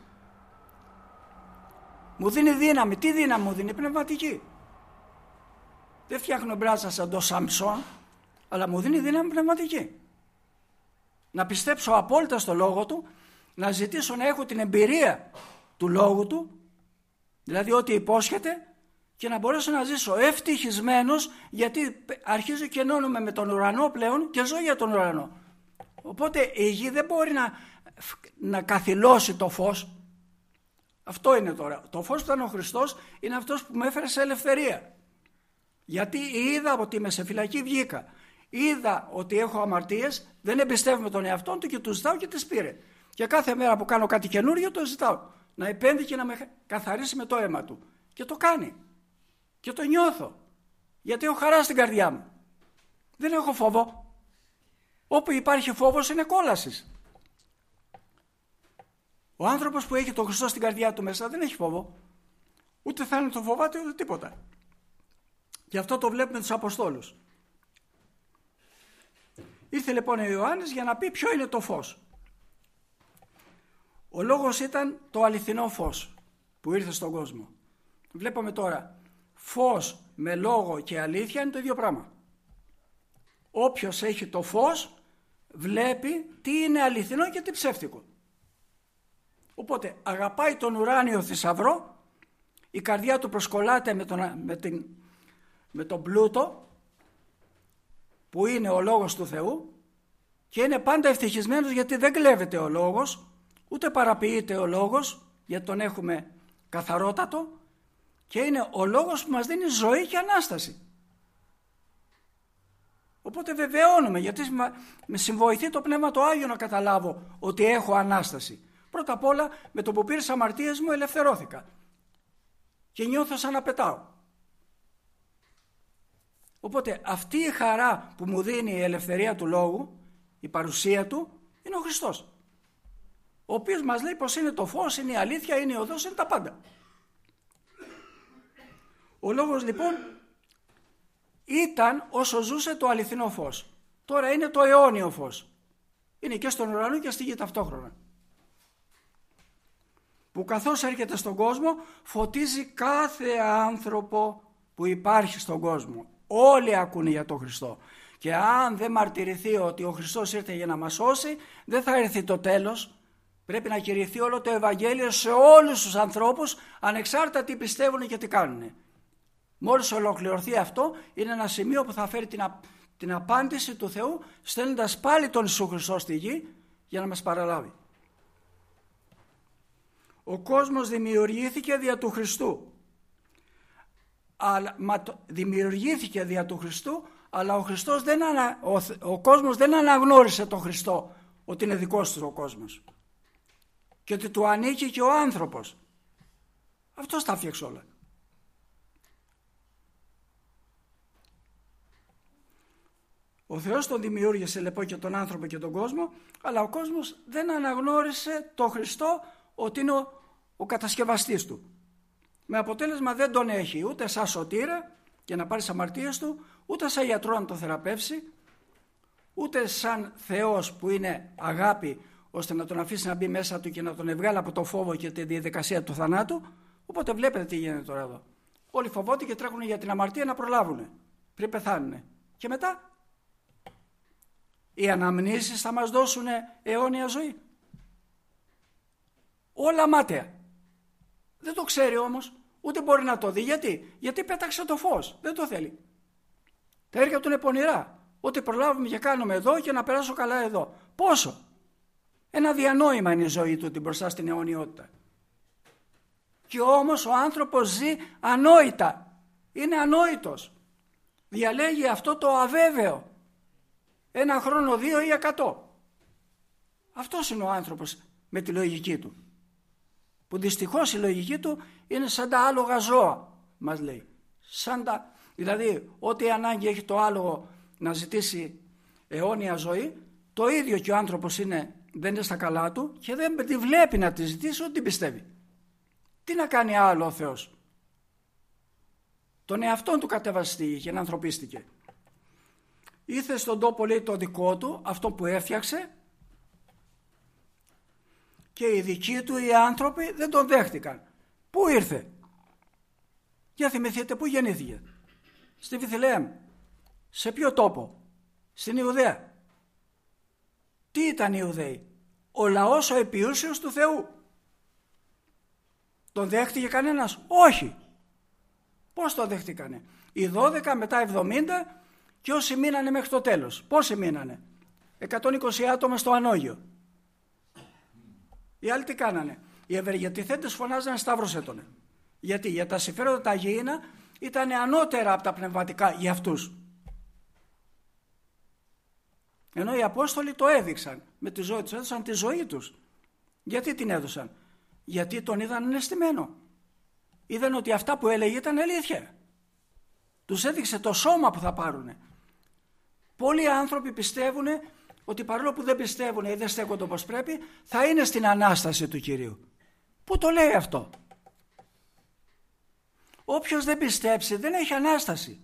Μου δίνει δύναμη. Τι δύναμη μου δίνει? Πνευματική. Δεν φτιάχνω μπράτσα σαν το Σαμψόν, αλλά μου δίνει δύναμη πνευματική. Να πιστέψω απόλυτα στο λόγο του, να ζητήσω να έχω την εμπειρία του λόγου του, δηλαδή ό,τι υπόσχεται, και να μπορέσω να ζήσω ευτυχισμένος, γιατί αρχίζω και ενώνομαι με τον ουρανό πλέον και ζω για τον ουρανό. Οπότε η γη δεν μπορεί να, να καθυλώσει το φως. Αυτό είναι τώρα. Το φως που ήταν ο Χριστός είναι αυτός που με έφερε σε ελευθερία. Γιατί είδα ότι είμαι σε φυλακή, βγήκα. Είδα ότι έχω αμαρτίες, δεν εμπιστεύομαι τον εαυτό του και του ζητάω και τις πήρε. Και κάθε μέρα που κάνω κάτι καινούριο το ζητάω. Να επένδει και να με καθαρίσει με το αίμα του. Και το κάνει. Και το νιώθω. Γιατί έχω χαρά στην καρδιά μου. Δεν έχω φόβο. Όπου υπάρχει φόβος είναι κόλασης. Ο άνθρωπος που έχει τον Χριστό στην καρδιά του μέσα δεν έχει φόβο. Ούτε θα είναι το φοβάται ούτε τίποτα. Και αυτό το βλέπουμε τους Αποστόλους. Ήρθε λοιπόν ο Ιωάννης για να πει ποιο είναι το φως. Ο λόγος ήταν το αληθινό φως που ήρθε στον κόσμο. Βλέπουμε τώρα φως με λόγο και αλήθεια είναι το ίδιο πράγμα. Όποιος έχει το φως βλέπει τι είναι αληθινό και τι ψεύτικο. Οπότε αγαπάει τον ουράνιο θησαυρό, η καρδιά του προσκολάται με τον, με την, με τον πλούτο που είναι ο λόγος του Θεού και είναι πάντα ευτυχισμένος γιατί δεν κλέβεται ο λόγος, ούτε παραποιείται ο λόγος γιατί τον έχουμε καθαρότατο και είναι ο λόγος που μας δίνει ζωή και Ανάσταση. Οπότε βεβαιώνομαι γιατί με συμβοηθεί το Πνεύμα το Άγιο να καταλάβω ότι έχω Ανάσταση. Πρώτα απ' όλα με το που πήρες αμαρτίες μου ελευθερώθηκα και νιώθω σαν να πετάω. Οπότε αυτή η χαρά που μου δίνει η ελευθερία του λόγου, η παρουσία του, είναι ο Χριστός, ο οποίος μας λέει πως είναι το φως, είναι η αλήθεια, είναι η οδός, είναι τα πάντα. Ο λόγος λοιπόν ήταν όσο ζούσε το αληθινό φως. Τώρα είναι το αιώνιο φως. Είναι και στον ουρανό και στη γη ταυτόχρονα. Που καθώς έρχεται στον κόσμο φωτίζει κάθε άνθρωπο που υπάρχει στον κόσμο. Όλοι ακούνε για τον Χριστό. Και αν δεν μαρτυρηθεί ότι ο Χριστός ήρθε για να μας σώσει, δεν θα έρθει το τέλος. Πρέπει να κηρυχθεί όλο το Ευαγγέλιο σε όλους τους ανθρώπους, ανεξάρτητα τι πιστεύουν και τι κάνουν. Μόλις ολοκληρωθεί αυτό, είναι ένα σημείο που θα φέρει την, α... την απάντηση του Θεού, στέλνοντας πάλι τον Ιησού Χριστό στη γη για να μας παραλάβει. Ο κόσμος δημιουργήθηκε δια του Χριστού. Αλλά, μα, δημιουργήθηκε δια του Χριστού, αλλά ο, Χριστός δεν ανα, ο, ο κόσμος δεν αναγνώρισε τον Χριστό ότι είναι δικός του ο κόσμος και ότι του ανήκει και ο άνθρωπος. Αυτός τα φτιάξε όλα. Ο Θεός τον δημιούργησε λοιπόν και τον άνθρωπο και τον κόσμο, αλλά ο κόσμος δεν αναγνώρισε τον Χριστό ότι είναι ο, ο κατασκευαστής του. Με αποτέλεσμα δεν τον έχει ούτε σαν σωτήρα για να πάρει τις αμαρτίες του, ούτε σαν γιατρό να τον θεραπεύσει, ούτε σαν Θεός που είναι αγάπη ώστε να τον αφήσει να μπει μέσα του και να τον ευγάλει από το φόβο και τη διαδικασία του θανάτου. Οπότε βλέπετε τι γίνεται τώρα εδώ. Όλοι φοβόνται και τρέχουν για την αμαρτία να προλάβουν πριν πεθάνουν. Και μετά οι αναμνήσεις θα μας δώσουν αιώνια ζωή. Όλα μάταια. Δεν το ξέρει όμως, ούτε μπορεί να το δει. Γιατί, Γιατί πέταξε το φως, δεν το θέλει. Τα έργα του είναι πονηρά. Ό,τι προλάβουμε και κάνουμε εδώ και να περάσω καλά εδώ. Πόσο? Ένα διανόημα είναι η ζωή του την μπροστά στην αιωνιότητα. Και όμως ο άνθρωπος ζει ανόητα. Είναι ανόητος. Διαλέγει αυτό το αβέβαιο. Ένα χρόνο, δύο ή εκατό. Αυτός είναι ο άνθρωπος με τη λογική του. Που δυστυχώς η λογική του είναι σαν τα άλογα ζώα, μας λέει. Σαν τα, δηλαδή, ό,τι ανάγκη έχει το άλογο να ζητήσει αιώνια ζωή, το ίδιο και ο άνθρωπος είναι, δεν είναι στα καλά του και δεν τη βλέπει να τη ζητήσει, ό,τι πιστεύει. Τι να κάνει άλλο ο Θεός? Τον εαυτόν του κατέβασε στη γη και να ανθρωπίστηκε. Ήρθε στον τόπο, λέει, το δικό του, αυτό που έφτιαξε, και οι δικοί του οι άνθρωποι δεν τον δέχτηκαν. Πού ήρθε? Για θυμηθείτε, πού γεννήθηκε? Στη Βιθλεέμ. Σε ποιο τόπο? Στην Ιουδαία. Τι ήταν οι Ιουδαίοι? Ο λαός ο επιούσιος του Θεού. Τον δέχτηκε κανένας? Όχι. Πώς τον δέχτηκανε? Οι δώδεκα μετά εβδομήντα και όσοι μείνανε μέχρι το τέλος. Πόσοι μείνανε? εκατόν είκοσι άτομα στο Ανόγειο. Οι άλλοι τι κάνανε? Οι ευεργετηθέντες φωνάζανε σταύρωσέ τον. Γιατί? Για τα συμφέροντα τα γήινα ήταν ανώτερα από τα πνευματικά για αυτούς. Ενώ οι Απόστολοι το έδειξαν με τη ζωή τους, έδωσαν τη ζωή τους. Γιατί την έδωσαν? Γιατί τον είδαν αναισθημένο. Είδαν ότι αυτά που έλεγε ήταν αλήθεια. Τους έδειξε το σώμα που θα πάρουνε. Πολλοί άνθρωποι πιστεύουν ότι παρόλο που δεν πιστεύουν ή δεν στέκονται όπως πρέπει, θα είναι στην Ανάσταση του Κυρίου. Πού το λέει αυτό? Όποιος δεν πιστέψει δεν έχει Ανάσταση.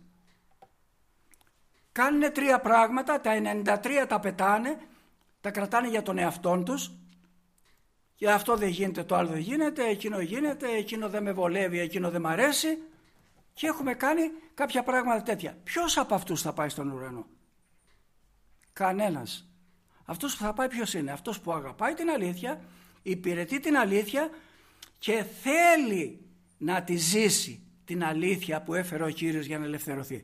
Κάνουν τρία πράγματα, τα ενενήντα τρία τα πετάνε, τα κρατάνε για τον εαυτόν τους. Και αυτό δεν γίνεται, το άλλο δεν γίνεται, εκείνο γίνεται, εκείνο δεν με βολεύει, εκείνο δεν μ' αρέσει. και έχουμε κάνει κάποια πράγματα τέτοια. Ποιος από αυτούς θα πάει στον ουρανό? Κανένας. Αυτός που θα πάει ποιος είναι? Αυτός που αγαπάει την αλήθεια, υπηρετεί την αλήθεια και θέλει να τη ζήσει την αλήθεια που έφερε ο Κύριος για να ελευθερωθεί.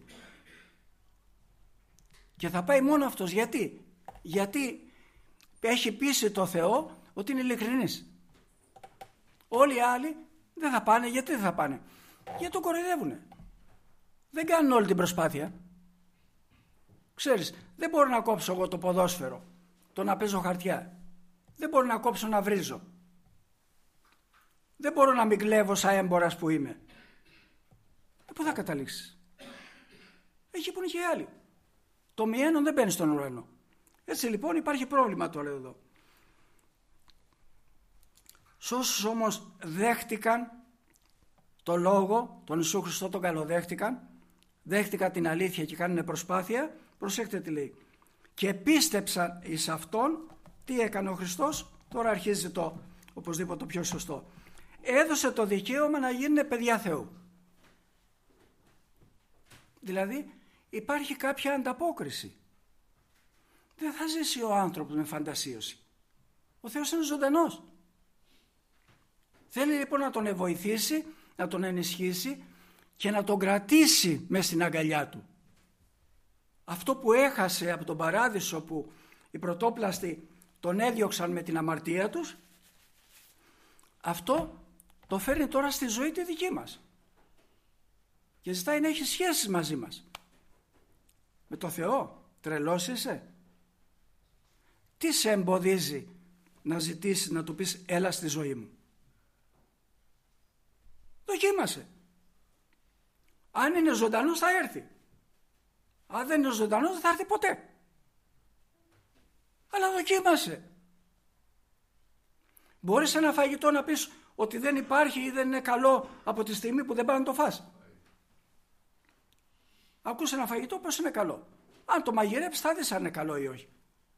Και θα πάει μόνο αυτός. Γιατί? Γιατί έχει πείσει το Θεό ότι είναι ειλικρινής. Όλοι οι άλλοι δεν θα πάνε. Γιατί δεν θα πάνε? Γιατί τον κοροϊδεύουνε. Δεν κάνουν όλη την προσπάθεια. Ξέρεις, δεν μπορώ να κόψω εγώ το ποδόσφαιρο, το να παίζω χαρτιά. Δεν μπορώ να κόψω να βρίζω. Δεν μπορώ να μην κλέβω σαν έμπορας που είμαι. Ε, πού θα καταλήξεις? Εκεί που είναι και οι άλλοι. Το μη έναν δεν μπαίνει στον ουρανό. Έτσι λοιπόν υπάρχει πρόβλημα, το λέω εδώ. Σ' όσους όμως δέχτηκαν το λόγο, τον Ιησού Χριστό τον καλοδέχτηκαν, δέχτηκαν την αλήθεια και κάνουν προσπάθεια, προσέξτε τι λέει. Και πίστεψαν εις αυτόν. Τι έκανε ο Χριστός? Τώρα αρχίζει το οπωσδήποτε το πιο σωστό. Έδωσε το δικαίωμα να γίνουν παιδιά Θεού. Δηλαδή υπάρχει κάποια ανταπόκριση. Δεν θα ζήσει ο άνθρωπος με φαντασίωση. Ο Θεός είναι ζωντανός. Θέλει λοιπόν να τον βοηθήσει, να τον ενισχύσει και να τον κρατήσει μες στην αγκαλιά του. Αυτό που έχασε από τον παράδεισο, που οι πρωτόπλαστοι τον έδιωξαν με την αμαρτία τους, αυτό το φέρνει τώρα στη ζωή τη δική μας και ζητάει να έχει σχέσεις μαζί μας. Με το Θεό τρελός είσαι? Τι σε εμποδίζει να ζητήσεις, να του πεις έλα στη ζωή μου? Δοκίμασε. Αν είναι ζωντανός θα έρθει. Αν δεν είναι ζωντανός δεν θα έρθει ποτέ. Αλλά δοκίμασε. Μπορείς σε ένα φαγητό να πεις ότι δεν υπάρχει ή δεν είναι καλό από τη στιγμή που δεν πάει να το φας? Ακούς ένα φαγητό πως είναι καλό. Αν το μαγειρέψεις θα δεις αν είναι καλό ή όχι.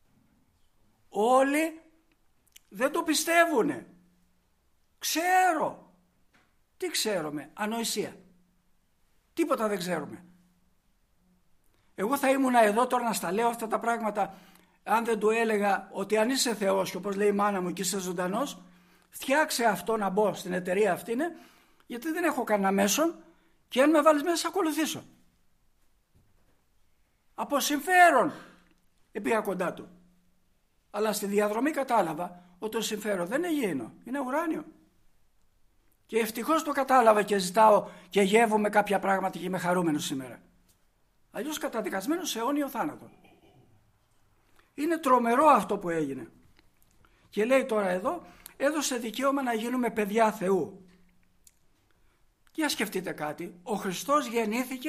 Όλοι δεν το πιστεύουνε. Ξέρω. Τι ξέρουμε? Ανοησία. Τίποτα δεν ξέρουμε. Εγώ θα ήμουνα εδώ τώρα να στα λέω αυτά τα πράγματα αν δεν του έλεγα ότι αν είσαι Θεός και όπως λέει η μάνα μου και είσαι ζωντανός, φτιάξε αυτό να μπω στην εταιρεία αυτή, είναι, γιατί δεν έχω κανένα μέσο και αν με βάλεις μέσα θα ακολουθήσω. Από συμφέρον πήγα κοντά του. Αλλά στη διαδρομή κατάλαβα ότι το συμφέρον δεν είναι γήινο, είναι ουράνιο. Και ευτυχώς το κατάλαβα και ζητάω και γεύομαι κάποια πράγματα και είμαι χαρούμενος σήμερα. Αλλιώς καταδικασμένος σε αιώνιο θάνατο. Είναι τρομερό αυτό που έγινε. Και λέει τώρα εδώ, έδωσε δικαίωμα να γίνουμε παιδιά Θεού. Για σκεφτείτε κάτι, ο Χριστός γεννήθηκε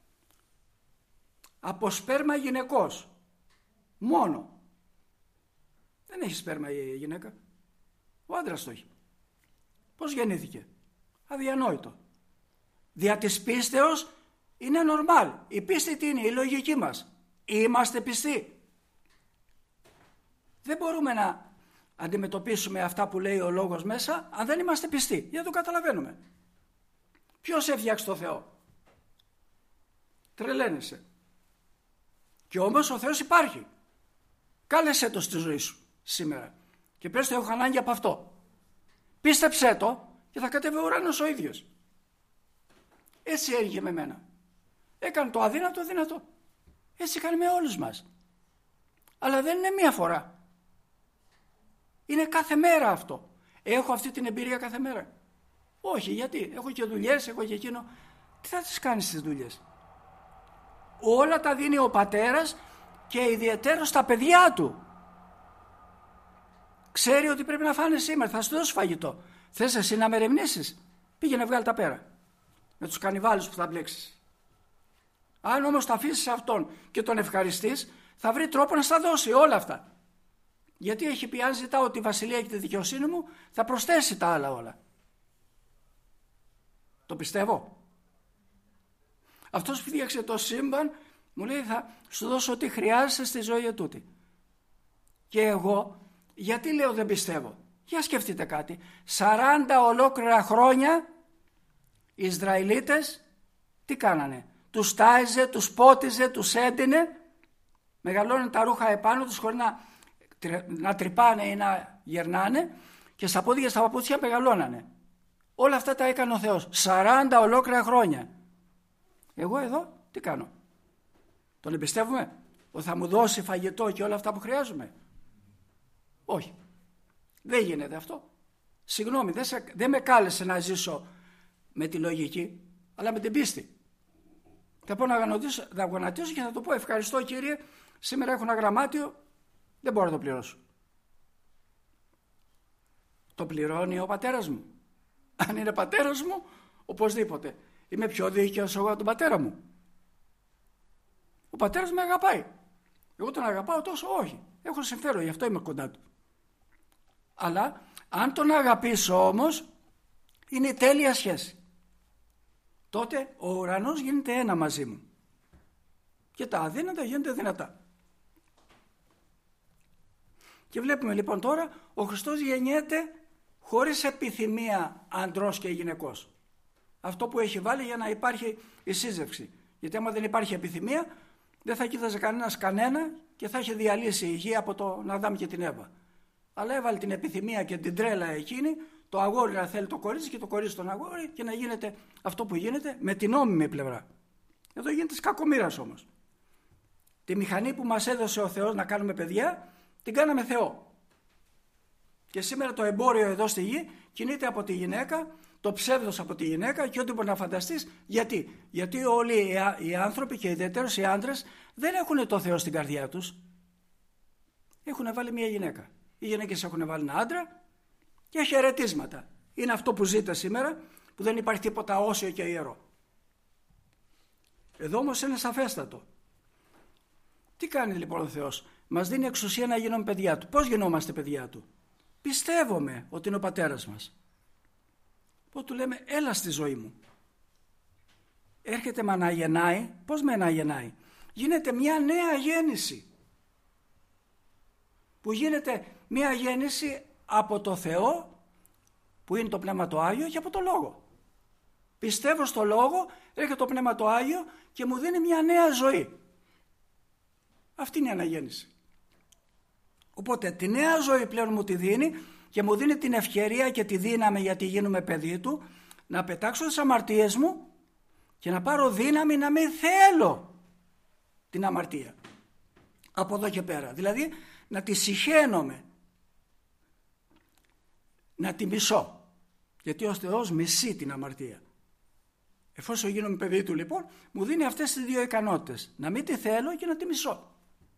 από σπέρμα γυναικός. Μόνο. Δεν έχει σπέρμα η γυναίκα. Ο άντρας το έχει. Πώς γεννήθηκε? Αδιανόητο. Δια της πίστεως είναι νορμάλ. Η πίστη τι είναι? Η λογική μας. Είμαστε πιστοί. Δεν μπορούμε να αντιμετωπίσουμε αυτά που λέει ο λόγος μέσα αν δεν είμαστε πιστοί. Γιατί το καταλαβαίνουμε. Ποιος έφτιαξε το Θεό? Τρελαίνεσαι. Και όμως ο Θεός υπάρχει. Κάλεσέ το στη ζωή σου σήμερα. Και πες το, έχω ανάγκη από αυτό. Πίστεψέ το και θα κατέβει ο ουρανός ο ίδιος. Έτσι έγινε με μένα. Έκανε το αδύνατο δυνατό. Έτσι έκανε με όλους μας. Αλλά δεν είναι μία φορά. Είναι κάθε μέρα αυτό. Έχω αυτή την εμπειρία κάθε μέρα? Όχι, γιατί έχω και δουλειές, έχω και εκείνο. Τι θα τις κάνεις τις δουλειές? Όλα τα δίνει ο πατέρας και ιδιαιτέρως τα παιδιά του. Ξέρει ότι πρέπει να φάνε σήμερα, θα σου δώσω φαγητό. Θες εσύ να με ερεμνήσεις? Πήγαινε βγάλει τα πέρα. Με τους κανιβάλους που θα μπλέξεις. Αν όμως τα αφήσεις αυτόν και τον ευχαριστείς, θα βρει τρόπο να στα δώσει όλα αυτά. Γιατί έχει πει, αν ζητάω τη βασιλεία και τη δικαιοσύνη μου, θα προσθέσει τα άλλα όλα. Το πιστεύω. Αυτός που φτιάξε το σύμπαν μου λέει, θα σου δώσω ό,τι χρειάζεσαι στη ζωή ετούτη. Και εγώ γιατί λέω δεν πιστεύω? Για σκεφτείτε κάτι. σαράντα ολόκληρα χρόνια οι Ισραηλίτες Τι κάνανε? Τους τάιζε, τους πότιζε, τους έντυνε, μεγαλώνουν τα ρούχα επάνω τους χωρίς να, να τρυπάνε ή να γερνάνε και στα πόδια, στα παπούτσια μεγαλώνανε. Όλα αυτά τα έκανε ο Θεός σαράντα ολόκληρα χρόνια. Εγώ εδώ τι κάνω? Τον εμπιστεύουμε ότι θα μου δώσει φαγητό και όλα αυτά που χρειάζομαι? Όχι. Δεν γίνεται αυτό. Συγγνώμη, δεν, σε, δεν με κάλεσε να ζήσω με τη λογική, αλλά με την πίστη. Θα πω να γονατίσω, να γονατίσω και θα το πω: ευχαριστώ Κύριε, σήμερα έχω ένα γραμμάτιο, δεν μπορώ να το πληρώσω. Το πληρώνει ο πατέρας μου. Αν είναι πατέρας μου, οπωσδήποτε. Είμαι πιο δίκαιος εγώ από τον πατέρα μου. Ο πατέρας με αγαπάει. Εγώ τον αγαπάω τόσο? Όχι. Έχω συμφέρον, γι' αυτό είμαι κοντά του. Αλλά αν τον αγαπήσω όμως, είναι η τέλεια σχέση. Τότε ο ουρανός γίνεται ένα μαζί μου. Και τα αδύνατα γίνονται δυνατά. Και βλέπουμε λοιπόν τώρα, ο Χριστός γεννιέται χωρίς επιθυμία ανδρός και γυναικός. Αυτό που έχει βάλει για να υπάρχει η σύζευξη. Γιατί άμα δεν υπάρχει επιθυμία, δεν θα κοίταζε κανένας κανένα και θα είχε διαλύσει η γη από τον Αδάμ και την Εύα. Αλλά έβαλε την επιθυμία και την τρέλα εκείνη, το αγόρι να θέλει το κορίτσι και το κορίτσι τον αγόρι, και να γίνεται αυτό που γίνεται με την νόμιμη πλευρά. Εδώ γίνεται της κακομοίρας όμως. Τη μηχανή που μας έδωσε ο Θεός να κάνουμε παιδιά, την κάναμε Θεό. Και σήμερα το εμπόριο εδώ στη γη κινείται από τη γυναίκα, το ψεύδος από τη γυναίκα και ό,τι μπορεί να φανταστείς. Γιατί? Γιατί όλοι οι άνθρωποι και ιδιαίτερως οι άντρες δεν έχουν το Θεό στην καρδιά τους. Έχουν βάλει μια γυναίκα. Οι γυναίκες έχουν βάλει ένα άντρα και χαιρετίσματα. Είναι αυτό που ζείτε σήμερα, που δεν υπάρχει τίποτα όσιο και ιερό. Εδώ όμως είναι σαφέστατο. Τι κάνει λοιπόν ο Θεός? Μας δίνει εξουσία να γίνουμε παιδιά του. Πώς γινόμαστε παιδιά του? Πιστεύουμε ότι είναι ο πατέρας μας. Πώς του λέμε? Έλα στη ζωή μου. Έρχεται με αναγεννάει. Πώς με αναγεννάει? Γίνεται μια νέα γέννηση. Που γίνεται μια γέννηση από το Θεό, που είναι το Πνεύμα το Άγιο, και από το Λόγο. Πιστεύω στο Λόγο, έρχεται το Πνεύμα το Άγιο και μου δίνει μια νέα ζωή. Αυτή είναι η αναγέννηση. Οπότε τη νέα ζωή πλέον μου τη δίνει και μου δίνει την ευκαιρία και τη δύναμη, γιατί γίνομαι παιδί του, να πετάξω τις αμαρτίες μου και να πάρω δύναμη να μην θέλω την αμαρτία από εδώ και πέρα. Δηλαδή να τη συχαίνομαι, να τη μισώ, γιατί ο Θεός μισεί την αμαρτία. Εφόσον γίνομαι παιδί του λοιπόν, μου δίνει αυτές τις δύο ικανότητες, να μην τη θέλω και να τη μισώ.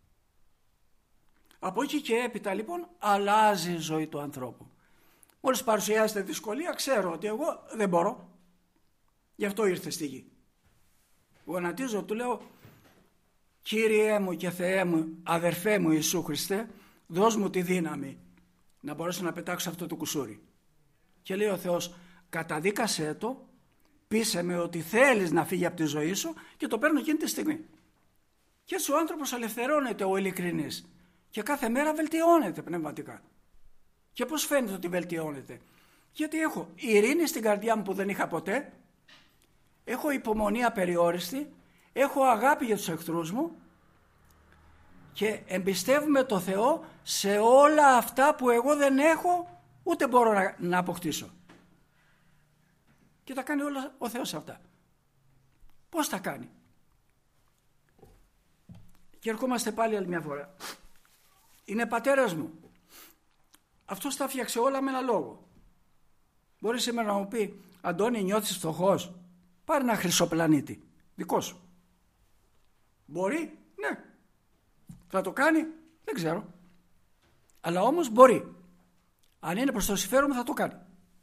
Από εκεί και έπειτα λοιπόν αλλάζει η ζωή του ανθρώπου. Μόλις παρουσιάζεται δυσκολία, ξέρω ότι εγώ δεν μπορώ. Γι' αυτό ήρθε στη γη. Γονατίζω, του λέω: Κύριε μου και Θεέ μου, αδερφέ μου Ιησού Χριστέ, δώσ' μου τη δύναμη να μπορέσω να πετάξω αυτό το κουσούρι. Και λέει ο Θεός: καταδίκασέ το, πείσε με ότι θέλεις να φύγει από τη ζωή σου, και το παίρνω εκείνη τη στιγμή. Και έτσι ο άνθρωπος ελευθερώνεται, ο ειλικρινής, και κάθε μέρα βελτιώνεται πνευματικά. Και πώς φαίνεται ότι βελτιώνεται? Γιατί έχω ειρήνη στην καρδιά μου που δεν είχα ποτέ, έχω υπομονή απεριόριστη, έχω αγάπη για τους εχθρούς μου και εμπιστεύομαι το Θεό σε όλα αυτά που εγώ δεν έχω ούτε μπορώ να, να αποκτήσω. Και τα κάνει όλα ο Θεός αυτά. Πώς τα κάνει? Και ερχόμαστε πάλι άλλη μια φορά. Είναι πατέρας μου. Αυτός τα φτιάξε όλα με ένα λόγο. Μπορεί σήμερα να μου πει: Αντώνη, νιώθεις φτωχός? Πάρε ένα χρυσό πλανήτη δικό σου. Μπορεί? Ναι. Θα το κάνει? Δεν ξέρω. Αλλά όμως μπορεί. Αν είναι προς το συμφέρον μου θα το κάνει.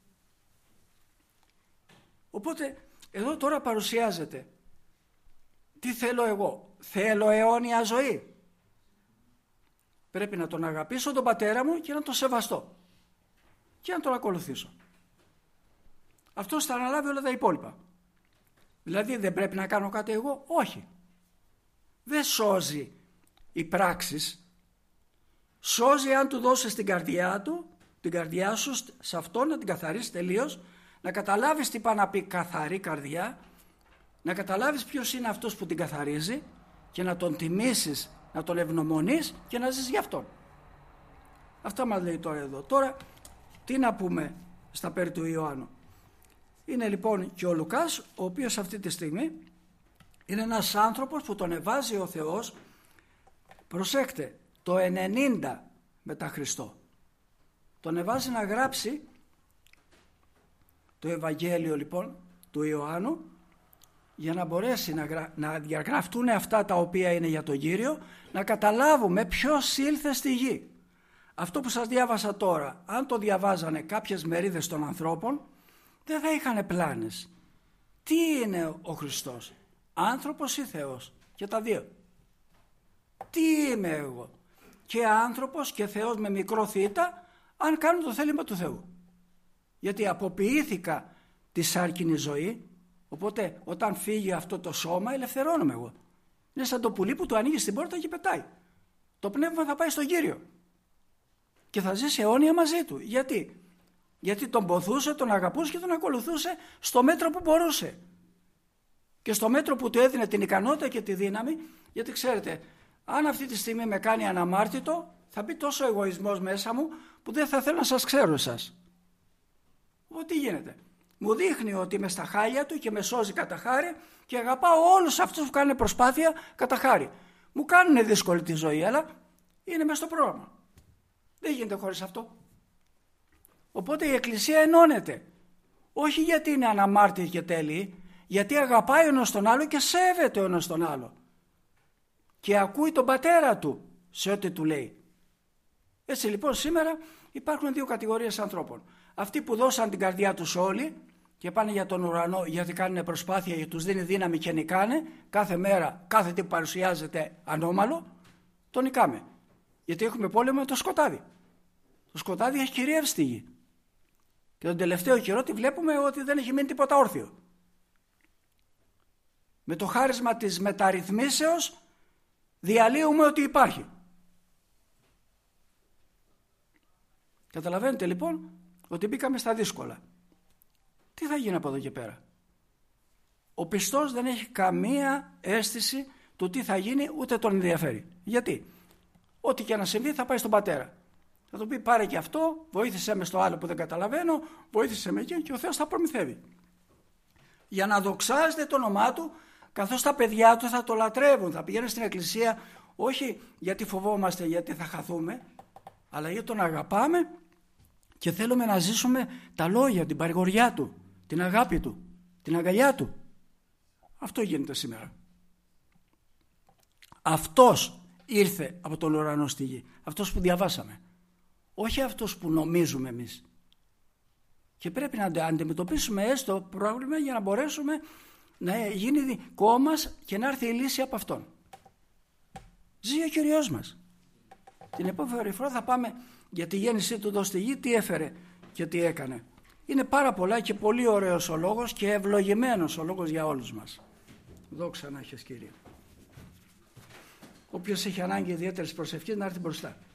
Οπότε εδώ τώρα παρουσιάζεται τι θέλω εγώ. Θέλω αιώνια ζωή. Πρέπει να τον αγαπήσω τον πατέρα μου και να τον σεβαστώ και να τον ακολουθήσω. Αυτός θα αναλάβει όλα τα υπόλοιπα. Δηλαδή δεν πρέπει να κάνω κάτι εγώ? Όχι. Δεν σώζει οι πράξεις. Σώζει αν του δώσεις την καρδιά του, την καρδιά σου σε αυτό, να την καθαρίσει τελείως, να καταλάβεις τι πάει να πει καθαρή καρδιά, να καταλάβεις ποιος είναι αυτός που την καθαρίζει και να τον τιμήσεις, να τον ευγνωμονείς και να ζεις γι' αυτόν. Αυτά μας λέει τώρα εδώ. Τώρα τι να πούμε στα περί του Ιωάννου. Είναι λοιπόν και ο Λουκάς, ο οποίος αυτή τη στιγμή είναι ένας άνθρωπος που τον εβάζει ο Θεός, προσέξτε, το ενενήντα μετά Χριστό. Τον εβάζει να γράψει το Ευαγγέλιο λοιπόν του Ιωάννου, για να μπορέσει να, γρα... να διαγραφτούν αυτά τα οποία είναι για τον Κύριο, να καταλάβουμε ποιος ήλθε στη γη. Αυτό που σας διάβασα τώρα, αν το διαβάζανε κάποιες μερίδες των ανθρώπων, δεν θα είχαν πλάνες. Τι είναι ο Χριστός, άνθρωπος ή Θεός? Και τα δύο. Τι είμαι εγώ? Και άνθρωπος και Θεός με μικρό θήτα, αν κάνω το θέλημα του Θεού. Γιατί αποποιήθηκα τη σάρκινη ζωή, οπότε όταν φύγει αυτό το σώμα ελευθερώνομαι εγώ. Είναι σαν το πουλί που του ανοίγει την πόρτα και πετάει. Το πνεύμα θα πάει στον Κύριο και θα ζήσει αιώνια μαζί του. Γιατί? Γιατί τον ποθούσε, τον αγαπούσε και τον ακολουθούσε στο μέτρο που μπορούσε. Και στο μέτρο που του έδινε την ικανότητα και τη δύναμη, γιατί ξέρετε, αν αυτή τη στιγμή με κάνει αναμάρτητο, θα μπει τόσο εγωισμός μέσα μου που δεν θα θέλω να σας ξέρω εσάς. Ό,τι γίνεται. Μου δείχνει ότι είμαι στα χάλια του και με σώζει κατά χάρη και αγαπάω όλους αυτούς που κάνουν προσπάθεια κατά χάρη. Μου κάνουν δύσκολη τη ζωή, αλλά είναι μέσα στο πρόγραμμα. Δεν γίνεται χωρίς αυτό. Οπότε η Εκκλησία ενώνεται. Όχι γιατί είναι αναμάρτητη και τέλειη, γιατί αγαπάει ο ένας τον άλλο και σέβεται ο ένας τον άλλο. Και ακούει τον πατέρα του σε ό,τι του λέει. Έτσι λοιπόν σήμερα υπάρχουν δύο κατηγορίες ανθρώπων. Αυτοί που δώσαν την καρδιά τους όλοι και πάνε για τον ουρανό γιατί κάνουν προσπάθεια και τους δίνει δύναμη και νικάνε, κάθε μέρα, κάθε τι που παρουσιάζεται ανώμαλο, το νικάμε. Γιατί έχουμε πόλεμο με το σκοτάδι. Το σκοτάδι έχει κυριεύσει τη γη. Και τον τελευταίο καιρό τη βλέπουμε ότι δεν έχει μείνει τίποτα όρθιο. Με το χάρισμα της μεταρρυθμίσεως διαλύουμε ότι υπάρχει. Καταλαβαίνετε λοιπόν ότι μπήκαμε στα δύσκολα. Τι θα γίνει από εδώ και πέρα? Ο πιστός δεν έχει καμία αίσθηση του τι θα γίνει, ούτε τον ενδιαφέρει. Γιατί? Ό,τι και να συμβεί θα πάει στον πατέρα. Θα του πει πάρε και αυτό, βοήθησέ με στο άλλο που δεν καταλαβαίνω, βοήθησέ με εκεί και ο Θεός θα προμηθεύει. Για να δοξάζεται το όνομά του, καθώς τα παιδιά του θα το λατρεύουν, θα πηγαίνουν στην εκκλησία όχι γιατί φοβόμαστε γιατί θα χαθούμε, αλλά γιατί τον αγαπάμε και θέλουμε να ζήσουμε τα λόγια, την παρηγοριά του, την αγάπη του, την αγκαλιά του. Αυτό γίνεται σήμερα. Αυτός ήρθε από τον ουρανό στη γη, αυτός που διαβάσαμε, όχι αυτός που νομίζουμε εμείς. Και πρέπει να αντιμετωπίσουμε έστω πρόβλημα για να μπορέσουμε να γίνει δικό μας και να έρθει η λύση από αυτόν. Ζει ο Κυριός μας. Την επόμενη φορά θα πάμε για τη γέννησή του εδώ στη γη, τι έφερε και τι έκανε. Είναι πάρα πολλά και πολύ ωραίος ο λόγος και ευλογημένος ο λόγος για όλους μας. Δόξα να έχεις Κύριε. Όποιος έχει ανάγκη ιδιαίτερης προσευχής να έρθει μπροστά.